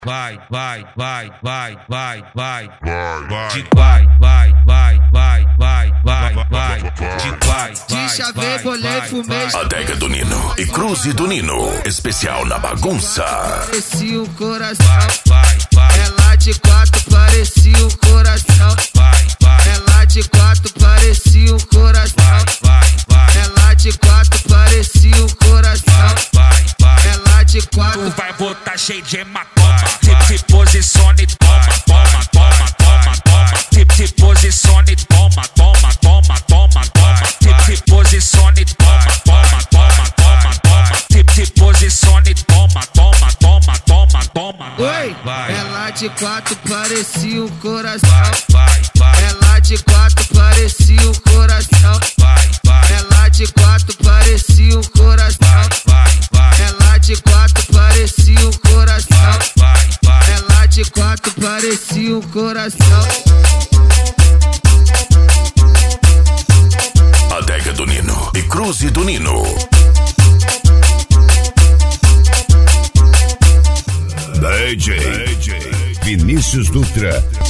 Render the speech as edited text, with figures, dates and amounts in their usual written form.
vai, vai, vai, vai, vai, vai, vai, de chavei, bolei, fumei. Adega do Nino e Cruze do Nino, especial na bagunça. Parecia um coração, ela de quatro parecia um coração, ela de quatro parecia um coração, ela de quatro parecia um coração, ela de quatro. Tu vai botar cheio de hematoma, se posicione, toma, toma, toma, toma, toma, se posicione, toma, toma, toma, toma, toma, se posicione, toma, toma, toma, toma, toma, se posicione, toma, toma, toma, toma, toma. Oi, ela de quatro parecia um coração, ela de quatro parecia um coração, ela de quatro parecia um coração, ela de quatro parecia um coração, ela de quatro parecia um coração. Adega do Nino e Cruze do Nino. DJ Vinícius Dutra.